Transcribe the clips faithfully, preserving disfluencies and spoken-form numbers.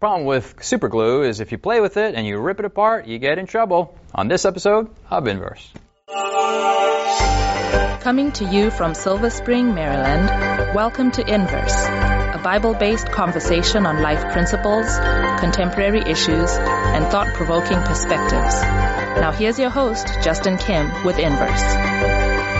problem with super glue is if you play with it and you rip it apart, you get in trouble. On this episode of Inverse. Coming to you from Silver Spring, Maryland, welcome to Inverse, a Bible-based conversation on life principles, contemporary issues, and thought-provoking perspectives. Now here's your host, Justin Kim, with Inverse.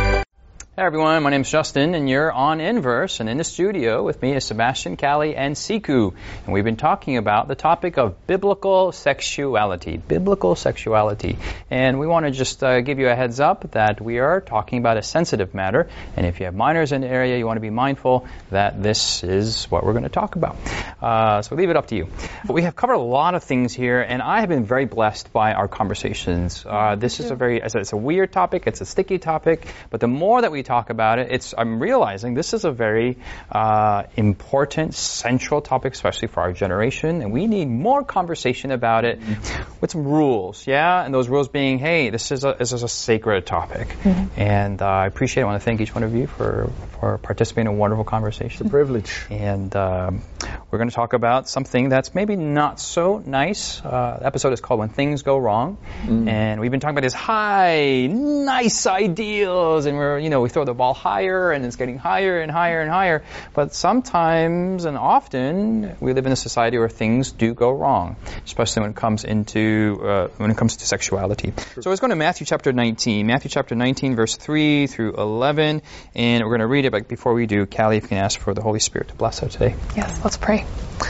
Hey everyone, my name's Justin, and you're on Inverse, and in the studio with me is Sebastian, Callie, and Siku, and we've been talking about the topic of biblical sexuality, biblical sexuality, and we want to just uh, give you a heads up that we are talking about a sensitive matter, and if you have minors in the area, you want to be mindful that this is what we're going to talk about. Uh, so leave it up to you. But we have covered a lot of things here, and I have been very blessed by our conversations. Uh, this is a very, it's a weird topic, it's a sticky topic, but the more that we talk about it, it's I'm realizing this is a very uh, important, central topic, especially for our generation, and we need more conversation about it mm-hmm. with some rules, yeah? And those rules being, hey, this is a, this is a sacred topic. Mm-hmm. And uh, I appreciate it. I want to thank each one of you for, for participating in a wonderful conversation. It's a privilege. And um, we're going to talk about something that's maybe not so nice. Uh, the episode is called When Things Go Wrong. Mm. And we've been talking about these high, nice ideals, and we're, you know, we throw the ball higher and it's getting higher and higher and higher. But sometimes and often we live in a society where things do go wrong, especially when it comes into uh, when it comes to sexuality. Sure. So let's go to Matthew chapter nineteen. Matthew chapter nineteen, verse three through eleven, and we're going to read it. But before we do, Callie, if you can ask for the Holy Spirit to bless us today. Yes, let's pray.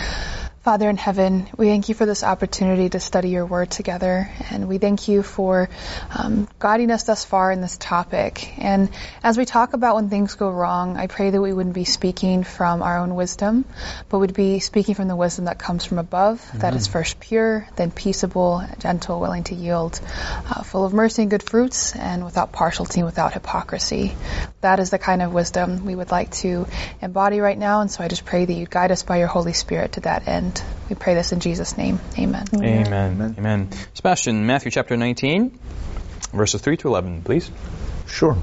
Father in heaven, we thank you for this opportunity to study your word together, and we thank you for um, guiding us thus far in this topic. And as we talk about when things go wrong, I pray that we wouldn't be speaking from our own wisdom, but we'd be speaking from the wisdom that comes from above, mm-hmm. that is first pure, then peaceable, gentle, willing to yield, uh, full of mercy and good fruits, and without partiality and without hypocrisy. That is the kind of wisdom we would like to embody right now, and so I just pray that you guide us by your Holy Spirit to that end. We pray this in Jesus' name. Amen. Amen. Amen. Amen. Sebastian, Matthew chapter nineteen, verses three to eleven, please. Sure.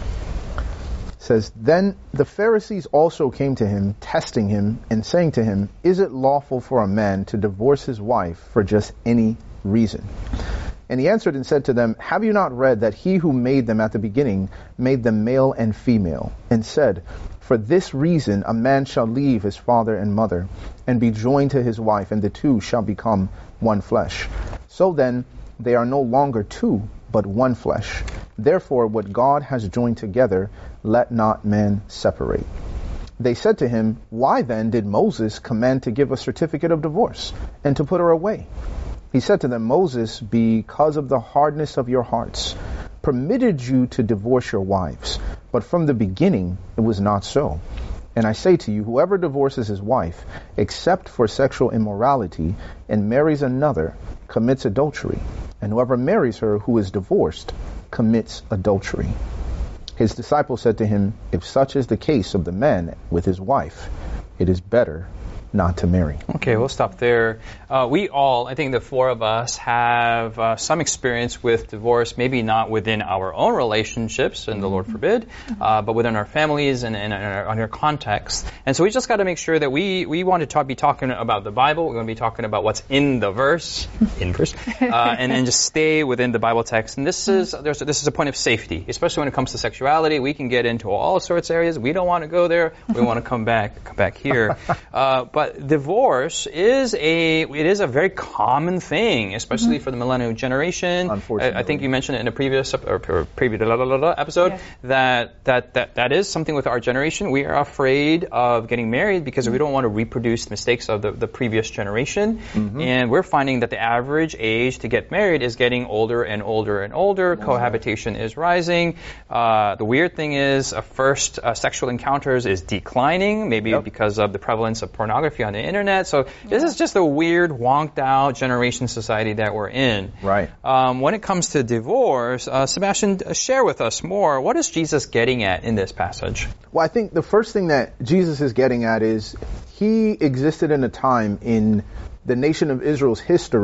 It says, Then the Pharisees also came to him, testing him, and saying to him, Is it lawful for a man to divorce his wife for just any reason? And he answered and said to them, Have you not read that he who made them at the beginning made them male and female, and said, For this reason a man shall leave his father and mother, and be joined to his wife, and the two shall become one flesh. So then, they are no longer two, but one flesh. Therefore, what God has joined together, let not man separate. They said to him, Why then did Moses command to give a certificate of divorce, and to put her away? He said to them, Moses, because of the hardness of your hearts, permitted you to divorce your wives, but from the beginning it was not so. And I say to you, whoever divorces his wife, except for sexual immorality, and marries another, commits adultery. And whoever marries her who is divorced, commits adultery. His disciples said to him, If such is the case of the man with his wife, it is better not to marry. Okay, we'll stop there. Uh, we all, I think the four of us, have uh, some experience with divorce, maybe not within our own relationships, and the Lord forbid, uh, but within our families and in our, our context. And so we just got to make sure that we, we want to talk, be talking about the Bible. We're going to be talking about what's in the verse, in verse, uh, and then just stay within the Bible text. And this is there's this is a point of safety, especially when it comes to sexuality. We can get into all sorts of areas. We don't want to go there. We want to come back, come back here. Uh, but divorce is a it is a very common thing, especially mm-hmm. for the millennial generation. Unfortunately, I, I think you mentioned it in a previous or, or previous episode yeah. that, that that that is something with our generation. We are afraid of getting married because mm-hmm. we don't want to reproduce the mistakes of the, the previous generation, mm-hmm. and we're finding that the average age to get married is getting older and older and older. Mm-hmm. Cohabitation is rising. Uh, the weird thing is, uh, first uh, sexual encounters is declining, maybe yep. because of the prevalence of pornography on the internet. So this is just a weird, wonked out generation society that we're in. Right. Um, when it comes to divorce, uh, Sebastian, uh, share with us more. What is Jesus getting at in this passage? Well, I think the first thing that Jesus is getting at is he existed in a time in the nation of Israel's history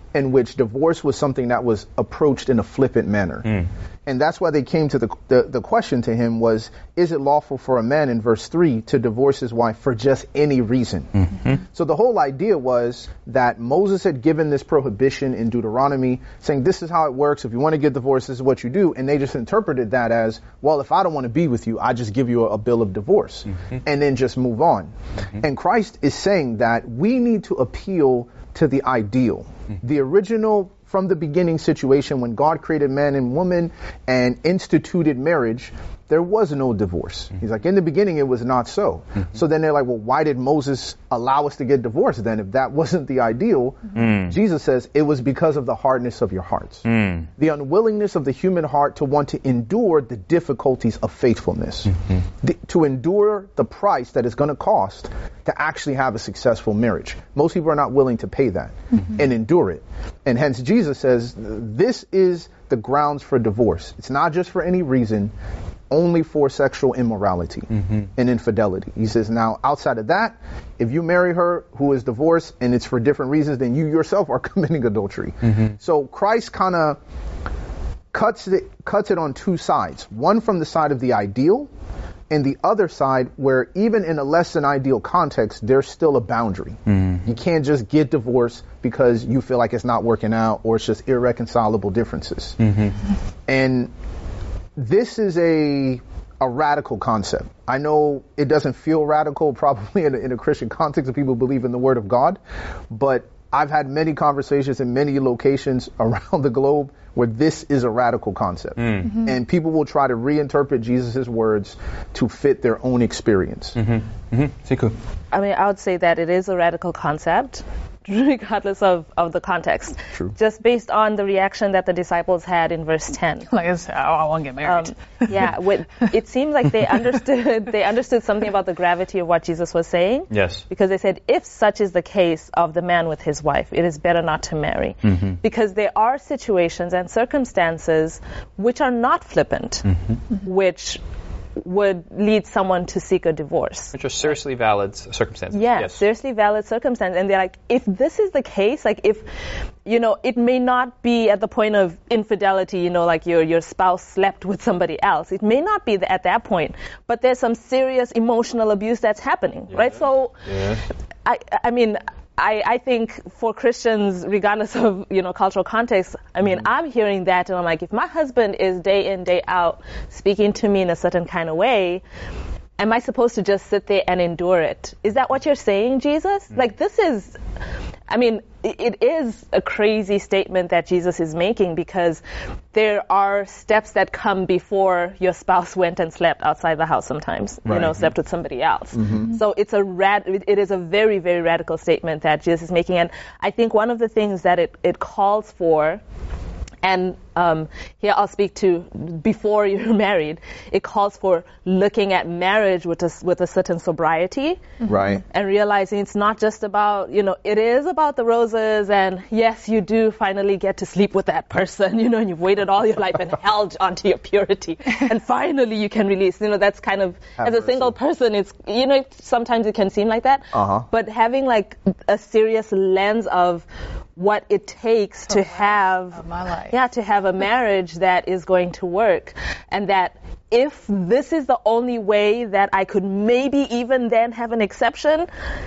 in which divorce was something that was approached in a flippant manner. Mm. And that's why they came to the, the the question to him was, is it lawful for a man, in verse three, to divorce his wife for just any reason? Mm-hmm. So the whole idea was that Moses had given this prohibition in Deuteronomy, saying this is how it works. If you want to get divorced, this is what you do. And they just interpreted that as, well, if I don't want to be with you, I just give you a, a bill of divorce mm-hmm. and then just move on. Mm-hmm. And Christ is saying that we need to appeal to the ideal, mm-hmm. the original from the beginning situation when God created man and woman and instituted marriage. There was no divorce. Mm-hmm. He's like, in the beginning, it was not so. Mm-hmm. So then they're like, well, why did Moses allow us to get divorced then if that wasn't the ideal? Mm. Jesus says it was because of the hardness of your hearts. Mm. The unwillingness of the human heart to want to endure the difficulties of faithfulness. Mm-hmm. The, to endure the price that it's going to cost to actually have a successful marriage. Most people are not willing to pay that mm-hmm. and endure it. And hence Jesus says this is the grounds for divorce. It's not just for any reason, only for sexual immorality mm-hmm. and infidelity. He says, now, outside of that, if you marry her who is divorced and it's for different reasons, then you yourself are committing adultery. Mm-hmm. So Christ kind of cuts it, cuts it on two sides. One from the side of the ideal, and the other side where even in a less than ideal context, there's still a boundary. Mm-hmm. You can't just get divorced because you feel like it's not working out or it's just irreconcilable differences. Mm-hmm. And this is a a radical concept. I know it doesn't feel radical probably in a, in a Christian context if people believe in the Word of God, but I've had many conversations in many locations around the globe where this is a radical concept. Mm. Mm-hmm. And people will try to reinterpret Jesus' words to fit their own experience. Mm-hmm. Mm-hmm. I mean, I would say that it is a radical concept, regardless of, of the context. True. Just based on the reaction that the disciples had in verse ten. Like, oh, I want to get married. Um, yeah, with, it seemed like they understood they understood something about the gravity of what Jesus was saying. Yes. Because they said, if such is the case of the man with his wife, it is better not to marry. Mm-hmm. Because there are situations and circumstances which are not flippant, mm-hmm. which would lead someone to seek a divorce. Which are seriously valid circumstances. Yeah, yes. seriously valid circumstances. And they're like, if this is the case, like if, you know, it may not be at the point of infidelity, you know, like your, your spouse slept with somebody else. It may not be at that point, but there's some serious emotional abuse that's happening, yeah. right? So, yeah. I, I mean, I, I think for Christians, regardless of, you know, cultural context, I mean, mm-hmm. I'm hearing that and I'm like, if my husband is day in, day out speaking to me in a certain kind of way, am I supposed to just sit there and endure it? Is that what you're saying, Jesus? Mm-hmm. Like, this is, I mean, it is a crazy statement that Jesus is making because there are steps that come before your spouse went and slept outside the house sometimes, right. you know, slept with somebody else. Mm-hmm. So it's a rad, it is a very, very radical statement that Jesus is making. And I think one of the things that it, it calls for, and um, here I'll speak to before you're married, it calls for looking at marriage with a, with a certain sobriety. Right. And realizing it's not just about, you know, it is about the roses and yes, you do finally get to sleep with that person, you know, and you've waited all your life and held onto your purity. And finally you can release, you know, that's kind of, Have as a mercy. Single person, it's, you know, sometimes it can seem like that. Uh-huh. But having like a serious lens of what it takes to have, of my life. yeah, to have a marriage that is going to work, and that if this is the only way that I could maybe even then have an exception,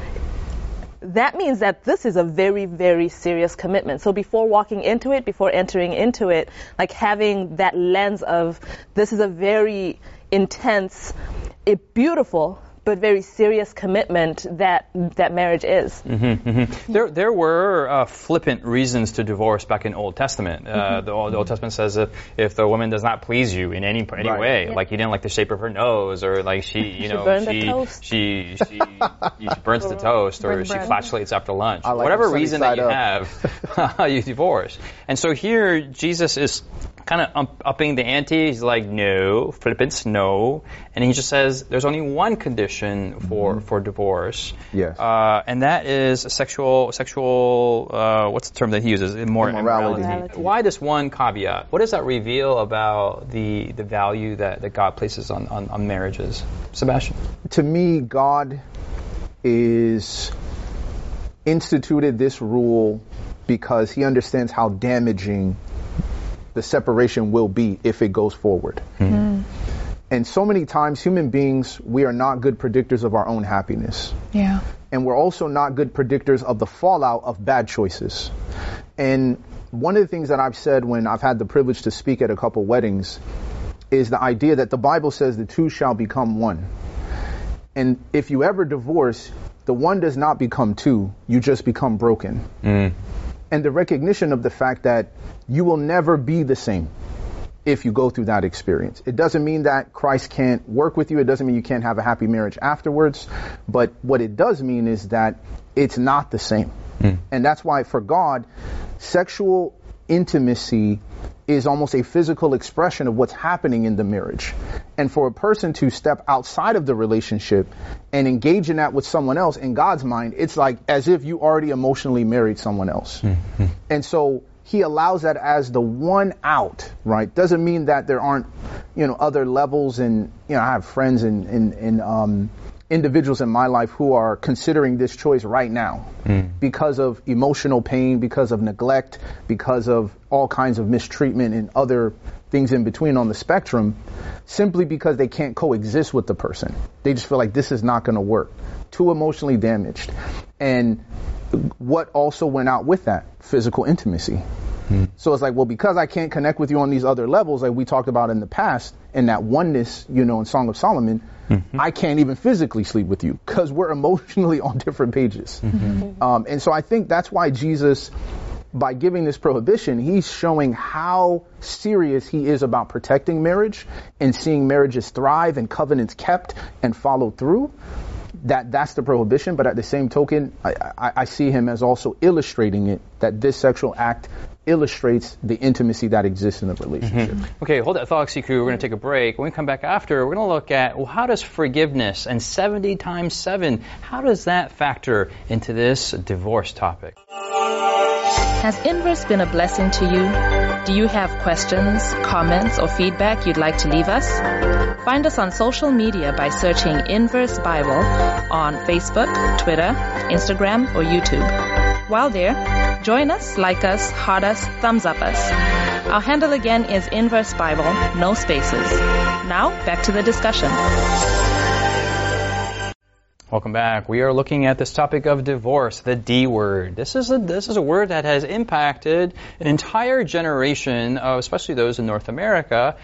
that means that this is a very, very serious commitment. So before walking into it, before entering into it, like having that lens of this is a very intense, a beautiful, but very serious commitment that that marriage is. Mm-hmm, mm-hmm. There there were uh, flippant reasons to divorce back in Old Testament. Uh, mm-hmm. the, Old, the Old Testament says if, if the woman does not please you in any any right. way, yeah. like you didn't like the shape of her nose, or like she you she know burned she the toast. she she, she burns the toast, or she flatulates after lunch, like whatever reason that you up. have, you divorce. And so here Jesus is kind of um, upping the ante. He's like, no, flippance, no. And he just says there's only one condition for, mm-hmm. for divorce. Yes. Uh, and that is sexual, sexual, uh, what's the term that he uses? Immor- immorality. immorality. Why this one caveat? What does that reveal about the, the value that, that God places on, on, on marriages? Sebastian? To me, God is instituted this rule because he understands how damaging the separation will be if it goes forward. Mm-hmm. And so many times, human beings, we are not good predictors of our own happiness. Yeah. And we're also not good predictors of the fallout of bad choices. And one of the things that I've said when I've had the privilege to speak at a couple weddings is the idea that the Bible says the two shall become one. And if you ever divorce, the one does not become two, you just become broken. Mm. And the recognition of the fact that you will never be the same if you go through that experience. It doesn't mean that Christ can't work with you. It doesn't mean you can't have a happy marriage afterwards. But what it does mean is that it's not the same. Mm. And that's why for God, sexual intimacy is almost a physical expression of what's happening in the marriage. And for a person to step outside of the relationship and engage in that with someone else, in God's mind, it's like as if you already emotionally married someone else. Mm-hmm. And so he allows that as the one out, right? Doesn't mean that there aren't, you know, other levels. And, you know, I have friends and, and, and um, individuals in my life who are considering this choice right now mm. because of emotional pain, because of neglect, because of all kinds of mistreatment and other things in between on the spectrum, simply because they can't coexist with the person. They just feel like this is not going to work. Too emotionally damaged. And what also went out with that? Physical intimacy. Mm. So it's like, well, because I can't connect with you on these other levels, like we talked about in the past, and that oneness, you know, in Song of Solomon, mm-hmm. I can't even physically sleep with you because we're emotionally on different pages. Mm-hmm. Um, and so I think that's why Jesus, by giving this prohibition, he's showing how serious he is about protecting marriage and seeing marriages thrive and covenants kept and followed through. That that's the prohibition, but at the same token, I, I, I see him as also illustrating it, that this sexual act illustrates the intimacy that exists in the relationship. Mm-hmm. Okay, hold that thought, Siku. We're going to take a break. When we come back after, we're going to look at, well, how does forgiveness and seventy times seven, how does that factor into this divorce topic? Has Inverse been a blessing to you? Do you have questions, comments, or feedback you'd like to leave us? Find us on social media by searching Inverse Bible on Facebook, Twitter, Instagram, or YouTube. While there, join us, like us, heart us, thumbs up us. Our handle again is Inverse Bible, no spaces. Now, back to the discussion. Welcome back. We are looking at this topic of divorce, the D word. This is a this is a word that has impacted an entire generation of, especially those in North America,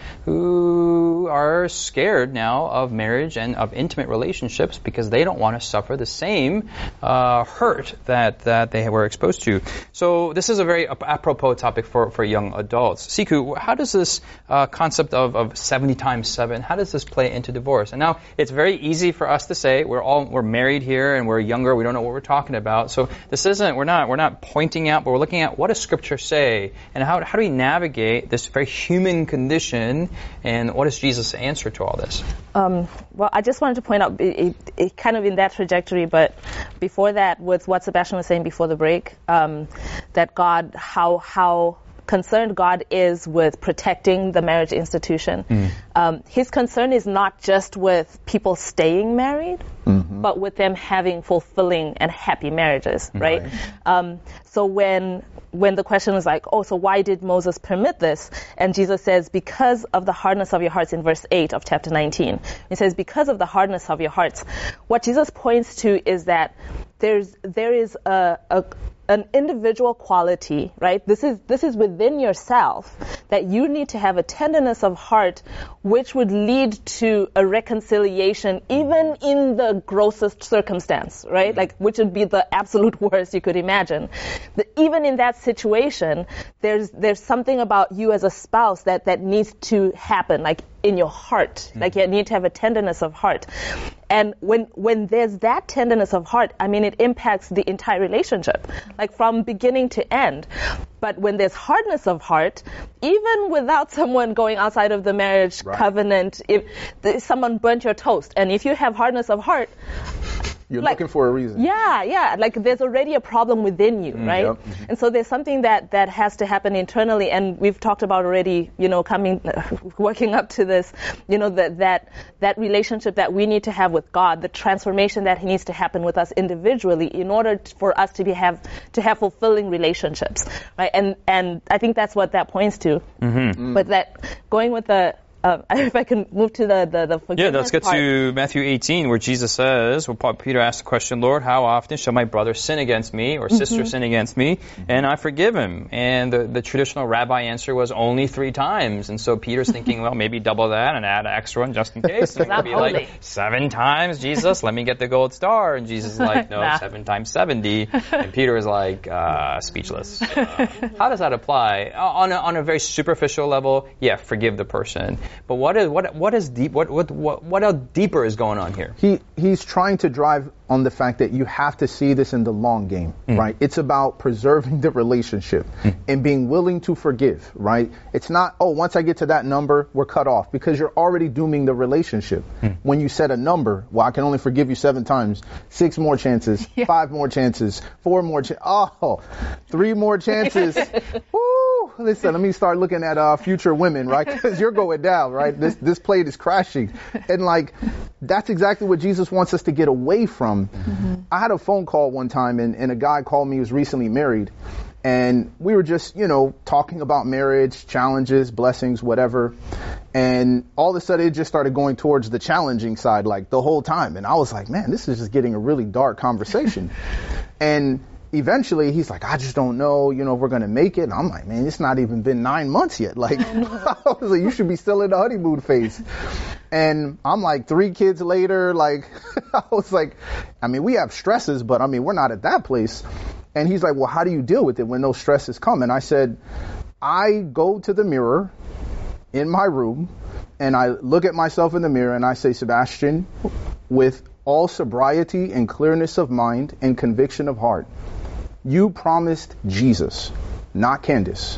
who are scared now of marriage and of intimate relationships because they don't want to suffer the same uh, hurt that that they were exposed to. So this is a very apropos topic for, for young adults. Siku, how does this uh, concept of, of seventy times seven, how does this play into divorce? And now it's very easy for us to say we're all we're married here and we're younger, we don't know what we're talking about. So this isn't, we're not, we're not pointing out, but we're looking at what does Scripture say and how, how do we navigate this very human condition and what is Jesus' answer to all this? Um, well, I just wanted to point out, it, it, it kind of in that trajectory, but before that, with what Sebastian was saying before the break, um, that God, how, how, concerned God is with protecting the marriage institution. Mm. Um, his concern is not just with people staying married, mm-hmm. but with them having fulfilling and happy marriages, right? right. Um, so when when the question is like, oh, so why did Moses permit this? And Jesus says, because of the hardness of your hearts in verse eight of chapter nineteen. He says, because of the hardness of your hearts. What Jesus points to is that there's there is a, a an individual quality, right? This is this is within yourself that you need to have a tenderness of heart which would lead to a reconciliation even in the grossest circumstance, right? Like, which would be the absolute worst you could imagine. The, even in that situation, there's there's something about you as a spouse that, that needs to happen, like in your heart. Mm-hmm. Like you need to have a tenderness of heart. And when when there's that tenderness of heart, I mean, it impacts the entire relationship, like from beginning to end. But when there's hardness of heart, even without someone going outside of the marriage right. covenant, if, if someone burnt your toast, and if you have hardness of heart, You're like, looking for a reason. Yeah, yeah. Like there's already a problem within you, Mm, right? yep. Mm-hmm. And so there's something that, that has to happen internally, and we've talked about already, you know, coming, working up to this, you know, that, that, that relationship that we need to have with God, the transformation that needs to happen with us individually in order t- for us to be have, to have fulfilling relationships, right? And, and I think that's what that points to. Mm-hmm. But that, going with the, Uh, if I can move to the, the, the forgiveness Yeah, let's get part. to Matthew eighteen, where Jesus says, well, Paul, Peter asked the question, Lord, how often shall my brother sin against me or sister sin against me, and I forgive him? And the, the traditional rabbi answer was only three times. And so Peter's thinking, well, maybe double that and add an extra one just in case. And it would be like, seven times, Jesus, let me get the gold star. And Jesus is like, no, Nah. seven times seventy. And Peter is like, uh, speechless. Uh, how does that apply? On a, on a very superficial level, yeah, forgive the person. But what is what what is deep? What what what what else deeper is going on here? He he's trying to drive on the fact that you have to see this in the long game, Mm. right? It's about preserving the relationship and being willing to forgive, right? It's not, oh, once I get to that number, we're cut off, because you're already dooming the relationship. When you set a number, well, I can only forgive you seven times, six more chances, five more chances, four more chances, oh, three more chances. Woo! Listen, let me start looking at uh, future women, right? Because you're going down, right? This this plate is crashing. And like, that's exactly what Jesus wants us to get away from. Mm-hmm. I had a phone call one time, and, and a guy called me who was recently married. And we were just, you know, talking about marriage, challenges, blessings, whatever. And all of a sudden it just started going towards the challenging side, like the whole time. And I was like, man, this is just getting a really dark conversation. And eventually he's like, I just don't know, you know, if we're going to make it. And I'm like, man, it's not even been nine months yet. Like, I was like, you should be still in the honeymoon phase. And I'm like, three kids later, like, I was like, I mean, we have stresses, but I mean, we're not at that place. And he's like, well, how do you deal with it when those stresses come? And I said, I go to the mirror in my room and I look at myself in the mirror and I say, Sebastian, with all sobriety and clearness of mind and conviction of heart, you promised Jesus, not Candace.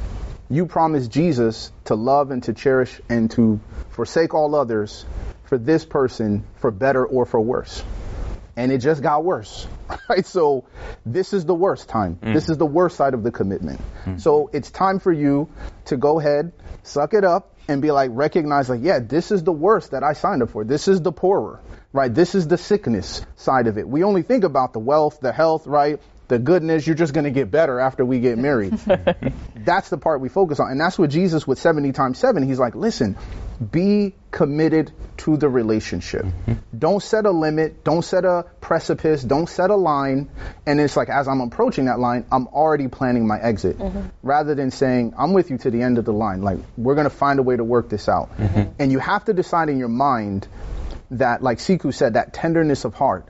You promised Jesus to love and to cherish and to forsake all others for this person, for better or for worse. And it just got worse, right? So this is the worst time. Mm. This is the worst side of the commitment. Mm. So it's time for you to go ahead, suck it up, and be like, recognize like, yeah, this is the worst that I signed up for. This is the poorer, right? This is the sickness side of it. We only think about the wealth, the health, right? The goodness, you're just going to get better after we get married. That's the part we focus on. And that's what Jesus with seventy times seven, he's like, listen, be committed to the relationship. Mm-hmm. Don't set a limit. Don't set a precipice. Don't set a line. And it's like, as I'm approaching that line, I'm already planning my exit. Mm-hmm. Rather than saying, I'm with you to the end of the line. Like, we're going to find a way to work this out. Mm-hmm. And you have to decide in your mind that, like Siku said, that tenderness of heart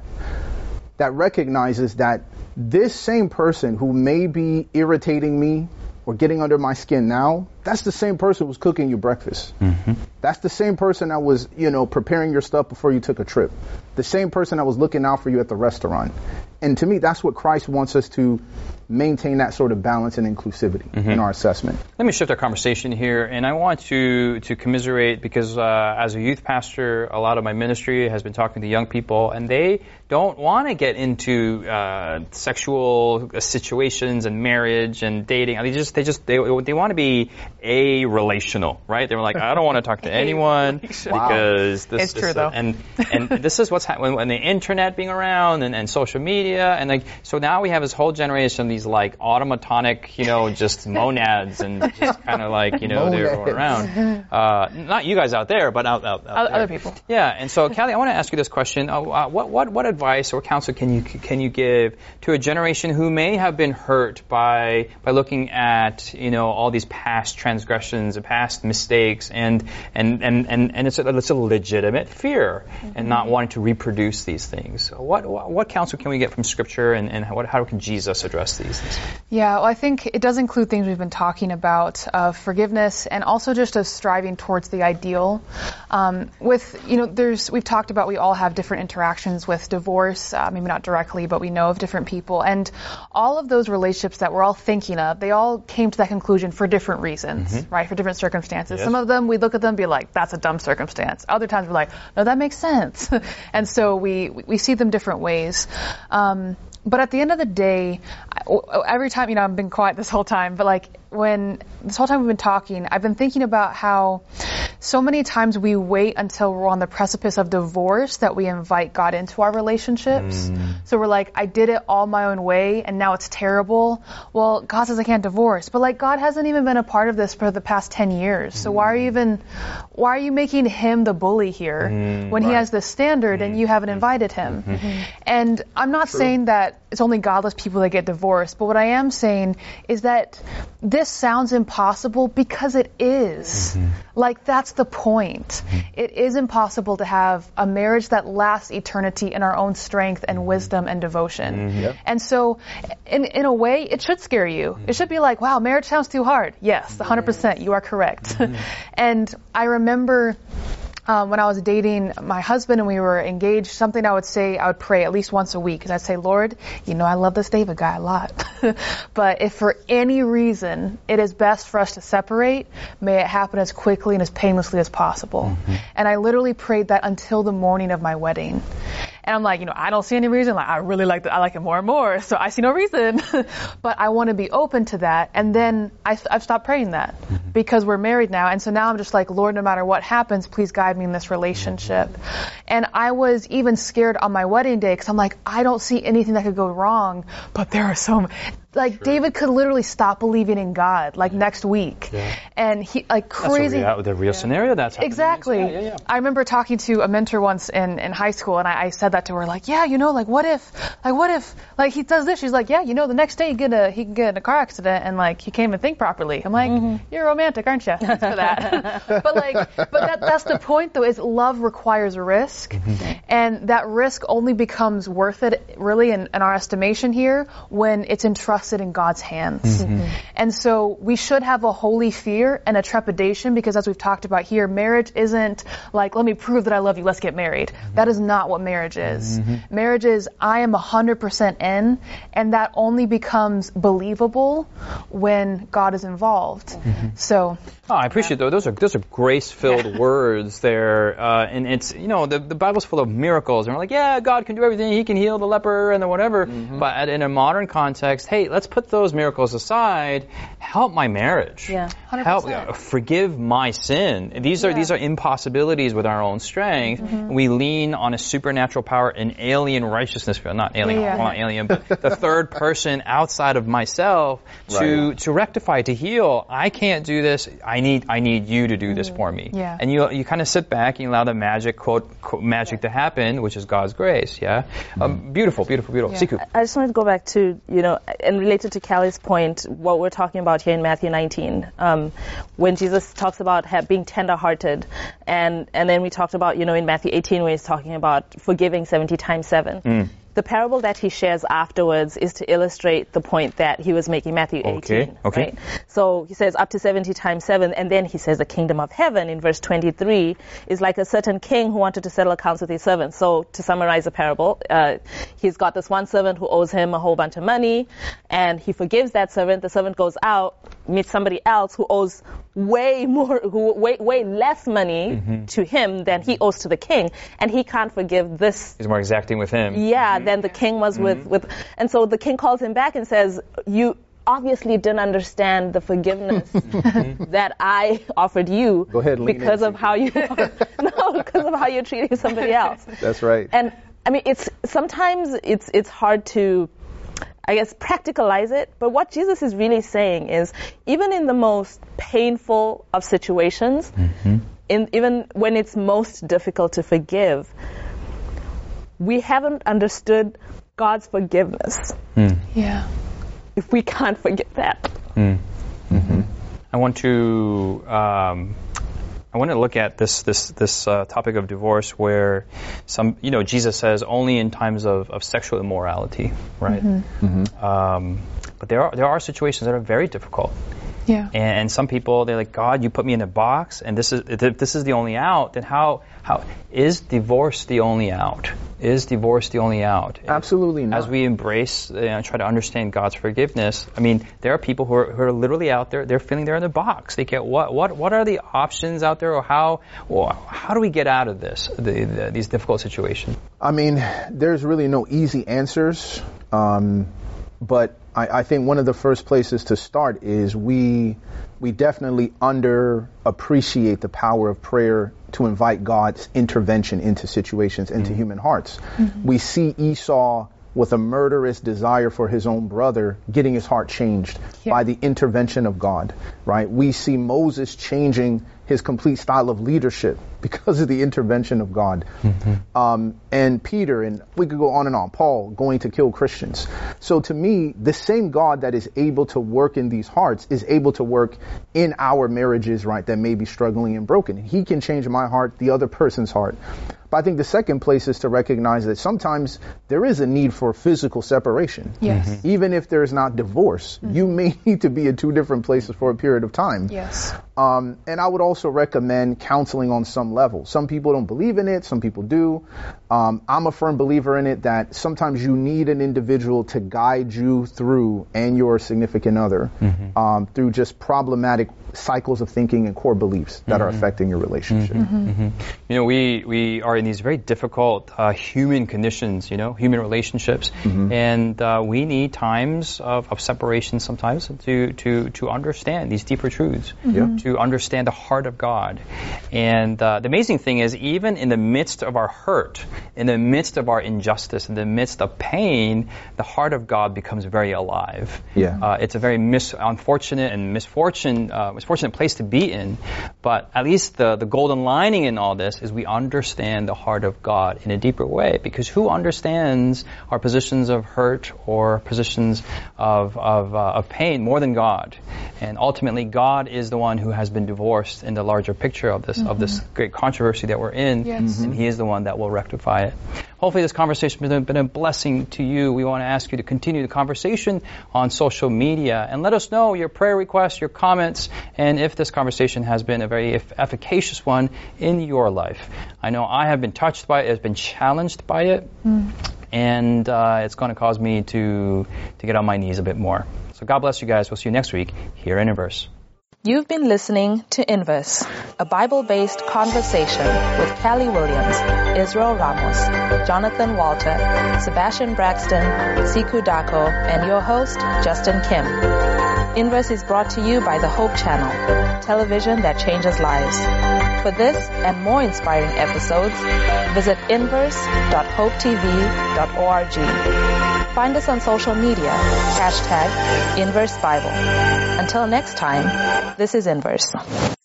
that recognizes that this same person who may be irritating me or getting under my skin now, that's the same person who's cooking you breakfast. Mm-hmm. That's the same person that was, you know, preparing your stuff before you took a trip. The same person that was looking out for you at the restaurant. And to me, that's what Christ wants us to maintain, that sort of balance and inclusivity mm-hmm. in our assessment. Let me shift our conversation here, and I want to to commiserate because uh, as a youth pastor, a lot of my ministry has been talking to young people, and they don't want to get into uh, sexual situations and marriage and dating. They just they just they they want to be a-relational, right? They were like, I don't want to talk to anyone because wow. this. It's this, true though, and and this is what's happening when the internet being around and, and social media. And like, so now we have this whole generation of these like automatonic, you know, just monads and just kind of like, you know, they're going around. Uh, not you guys out there, but out, out, out other there. people. Yeah. And so, Callie, I want to ask you this question. Uh, uh, what, what, what advice or counsel can you, can you give to a generation who may have been hurt by, by looking at, you know, all these past transgressions and past mistakes and, and, and, and, and it's a, it's a legitimate fear mm-hmm. and not wanting to reproduce these things. What, what, what counsel can we get from Scripture, and, and what, how can Jesus address these things? Yeah, well, I think it does include things we've been talking about, of forgiveness and also just of striving towards the ideal. Um, with, you know, there's, we've talked about we all have different interactions with divorce, uh, maybe not directly, but we know of different people. And all of those relationships that we're all thinking of, they all came to that conclusion for different reasons. reasons, Mm-hmm. right? For different circumstances. Yes. Some of them we look at them and be like, that's a dumb circumstance. Other times we're like, no, that makes sense. And so we we see them different ways. Um, but at the end of the day, I, every time, you know, I've been quiet this whole time, but like when this whole time we've been talking, I've been thinking about how so many times we wait until we're on the precipice of divorce that we invite God into our relationships. Mm. So we're like, I did it all my own way and now it's terrible. Well, God says I can't divorce, but like God hasn't even been a part of this for the past ten years. So why are you even, why are you making him the bully here mm, when right. he has this standard mm. and you haven't invited him? Mm-hmm. And I'm not True. saying that it's only godless people that get divorced, but what I am saying is that this sounds impossible because it is. Mm-hmm. Like that's the point. Mm-hmm. It is impossible to have a marriage that lasts eternity in our own strength and wisdom and devotion. Mm-hmm. Yep. And so in in a way, it should scare you. Mm-hmm. It should be like, wow, marriage sounds too hard. Yes, one hundred percent, you are correct. Mm-hmm. And I remember Um, when I was dating my husband and we were engaged, something I would say, I would pray at least once a week. Because I'd say, Lord, you know I love this David guy a lot. But if for any reason it is best for us to separate, may it happen as quickly and as painlessly as possible. Mm-hmm. And I literally prayed that until the morning of my wedding. And I'm like, you know, I don't see any reason. Like, I really like the, I like it more and more. So I see no reason. But I want to be open to that. And then I, I've stopped praying that mm-hmm. because we're married now. And so now I'm just like, Lord, no matter what happens, please guide me in this relationship. Mm-hmm. And I was even scared on my wedding day because I'm like, I don't see anything that could go wrong. But there are so many. Like sure. David could literally stop believing in God like next week, yeah. and he like crazy. That's a real, the real yeah. scenario. That's exactly. Yeah, yeah, yeah. I remember talking to a mentor once in, in high school, and I, I said that to her, like, yeah, you know, like what if, like what if, like he does this? She's like, yeah, you know, the next day he get a he can get in a car accident, and like he can't even think properly. I'm like, mm-hmm. you're romantic, aren't you? Thanks for that. But like, but that that's the point though. Is love requires risk, mm-hmm. and that risk only becomes worth it, really, in, in our estimation here, when it's entrusted in God's hands. Mm-hmm. And so we should have a holy fear and a trepidation because as we've talked about here, marriage isn't like, let me prove that I love you, let's get married. Mm-hmm. That is not what marriage is. Mm-hmm. Marriage is, I am one hundred percent in, and that only becomes believable when God is involved. Mm-hmm. So. Oh, I appreciate yeah. those. Those are those are grace-filled yeah. words there, uh, and it's you know the the Bible's full of miracles, and we're like, yeah, God can do everything. He can heal the leper and the whatever. Mm-hmm. But in a modern context, hey, let's put those miracles aside. Help my marriage. Yeah, one hundred percent. Help uh, forgive my sin. These are yeah. these are impossibilities with our own strength. Mm-hmm. We lean on a supernatural power, an alien righteousness, not alien, yeah. well, not alien, but the third person outside of myself to right. to rectify, to heal. I can't do this. I need I need you to do this for me. Yeah. And you you kind of sit back and you allow the magic quote, quote magic yeah. to happen, which is God's grace. Yeah. Mm-hmm. Um, beautiful, beautiful, beautiful. Yeah. Siku. I just wanted to go back to you know and related to Callie point, what we're talking about here in Matthew nineteen, um, when Jesus talks about ha- being tender-hearted, and and then we talked about you know in Matthew eighteen where he's talking about forgiving seventy times seven. Mm. The parable that he shares afterwards is to illustrate the point that he was making, Matthew eighteen. Okay, okay. Right? So he says up to seventy times seven, and then he says the kingdom of heaven in verse twenty-three is like a certain king who wanted to settle accounts with his servants. So to summarize the parable, uh, he's got this one servant who owes him a whole bunch of money, and he forgives that servant. The servant goes out, meets somebody else who owes way more, who way way less money mm-hmm. to him than he owes to the king, and he can't forgive this. He's more exacting with him. Yeah. Than the king was mm-hmm. with, with, and so the king calls him back and says, you obviously didn't understand the forgiveness that I offered you Go ahead, because of how you, no, because of how you're treating somebody else. That's right. And I mean, it's, sometimes it's, it's hard to, I guess, practicalize it, but what Jesus is really saying is, even in the most painful of situations, mm-hmm. in, even when it's most difficult to forgive, we haven't understood God's forgiveness. Mm. Yeah. If we can't forget that. Mm. Mm-hmm. I want to um, I want to look at this this this uh, topic of divorce, where some you know Jesus says only in times of, of sexual immorality, right? Mm-hmm. Mm-hmm. Um, but there are there are situations that are very difficult. Yeah. And, and some people, they're like, God, you put me in a box, and this is if this is the only out, then how how is divorce the only out? Is divorce the only out? Absolutely not. As we embrace, you know, try to understand God's forgiveness, I mean, there are people who are, who are literally out there, they're feeling they're in the box. They get, what what what are the options out there, or how well, how do we get out of this, the, the, these difficult situations? I mean, there's really no easy answers, um, but I, I think one of the first places to start is we we definitely underappreciate the power of prayer to invite God's intervention into situations, into mm-hmm. human hearts. Mm-hmm. We see Esau with a murderous desire for his own brother getting his heart changed yeah. by the intervention of God, right? We see Moses changing his complete style of leadership because of the intervention of God. Mm-hmm. Um, and Peter, and we could go on and on, Paul going to kill Christians. So to me, the same God that is able to work in these hearts is able to work in our marriages, right, that may be struggling and broken. He can change my heart, the other person's heart. But I think the second place is to recognize that sometimes there is a need for physical separation. Yes. Mm-hmm. Even if there's not divorce, mm-hmm. you may need to be in two different places for a period of time. Yes. Um, and I would also recommend counseling on some level. Some people don't believe in it, some people do. Um, I'm a firm believer in it that sometimes you need an individual to guide you through, and your significant other, mm-hmm. um, through just problematic cycles of thinking and core beliefs that mm-hmm. are affecting your relationship. Mm-hmm. Mm-hmm. You know, we, we are in these very difficult uh, human conditions, you know, human relationships, mm-hmm. and uh, we need times of, of separation sometimes to, to, to understand these deeper truths, mm-hmm. to understand the heart of God. And uh, the amazing thing is, even in the midst of our hurt, in the midst of our injustice, in the midst of pain, the heart of God becomes very alive. Yeah. Uh, it's a very mis- unfortunate and misfortune, uh, misfortunate place to be in, but at least the, the golden lining in all this is we understand the heart of God in a deeper way, because who understands our positions of hurt or positions of of, uh, of pain more than God? And ultimately, God is the one who has been divorced in the larger picture of this mm-hmm. of this great controversy that we're in, yes. mm-hmm. and He is the one that will rectify it. Hopefully, this conversation has been a blessing to you. We want to ask you to continue the conversation on social media and let us know your prayer requests, your comments, and if this conversation has been a very efficacious one in your life. I know I have been touched by it, has been challenged by it, mm. and uh, it's going to cause me to to get on my knees a bit more. So God bless you guys. We'll see you next week here in Inverse. You've been listening to Inverse, a Bible-based conversation with Callie Williams, Israel Ramos, Jonathan Walter, Sebastian Braxton, Siku Dako, and your host, Justin Kim. Inverse is brought to you by the Hope Channel, television that changes lives. For this and more inspiring episodes, visit inverse dot hope t v dot org. Find us on social media, hashtag Inverse Bible. Until next time, this is Inverse.